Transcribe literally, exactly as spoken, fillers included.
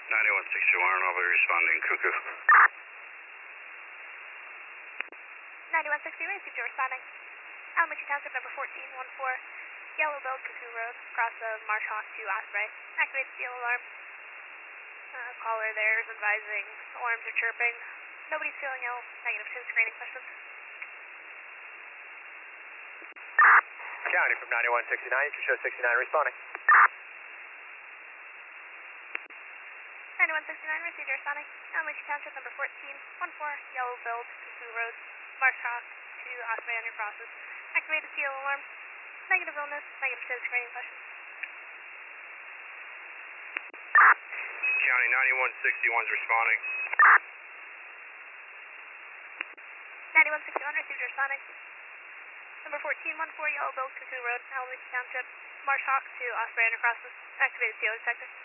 ninety-one sixty-one, I'll be responding, Cuckoo. ninety-one sixty, received your responding. Alameda Township number fourteen one four, Yellow Bell, Cuckoo Road, cross of Marsh Hawk to Osprey. Activate the steel alarm. Uh, caller there is advising alarms are chirping. Nobody's feeling ill. Negative to screening questions. County from ninety-one sixty-nine, you can show sixty-nine responding. ninety-one sixty-nine, received your responding. Alameda Township number fourteen one four, Yellow Bell, Cuckoo Road, Marsh Hawk to Osprey on your crosses. Activate the steel alarm. Negative illness, negative to screening questions. County ninety-one sixty-one's responding. ninety-one sixty-one, received your responding. Number fourteen one four, Yellow Bell, Cuckoo Road, Alameda Township, Marsh Hawk to Osprey on your crosses. Activate the steel detector.